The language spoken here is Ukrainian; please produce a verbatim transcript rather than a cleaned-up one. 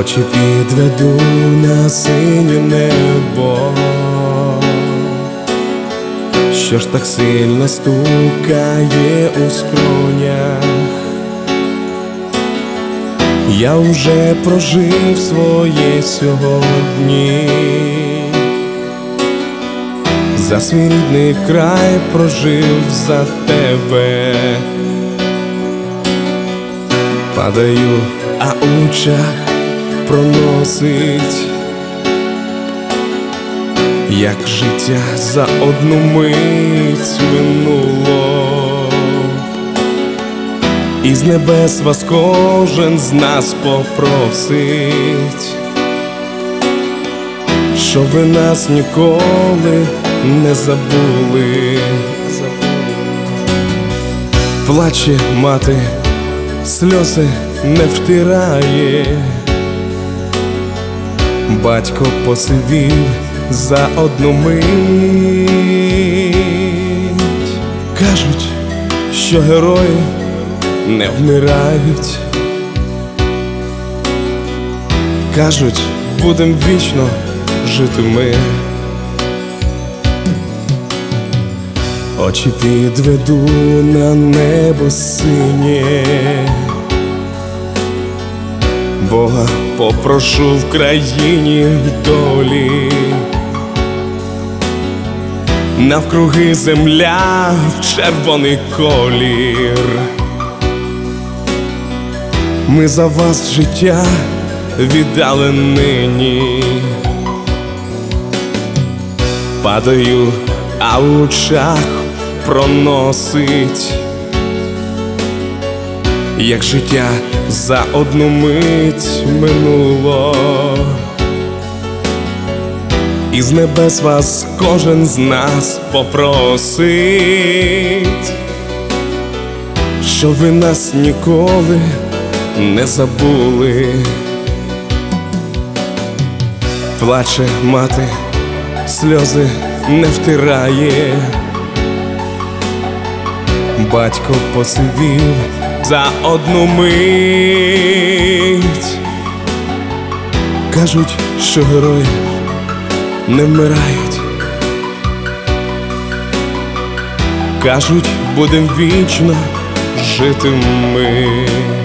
Очі підведу на синє небо, що ж так сильно стукає у скронях. Я вже прожив своє сьогодні, за свій рідний край прожив за тебе. Падаю, а у очах проносить, як життя за одну мить минуло. І з небес вас кожен з нас попросить, щоб ви нас ніколи не забули. Плаче мати, сльози не втирає, батько посивів за одну мить. Кажуть, що герої не вмирають, кажуть, будем вічно жити ми. Очі підведу на небо синє, Бога попрошу в країні долі. Навкруги земля в червоний колір. Ми за вас життя віддали нині. Падаю, а в очах проносить, як життя за одну мить минуло. І з небес вас кожен з нас попросить, щоб ви нас ніколи не забули. Плаче мати, сльози не втирає, батько посивів за одну мить. Кажуть, що герої не вмирають, кажуть, будем вічно жити ми.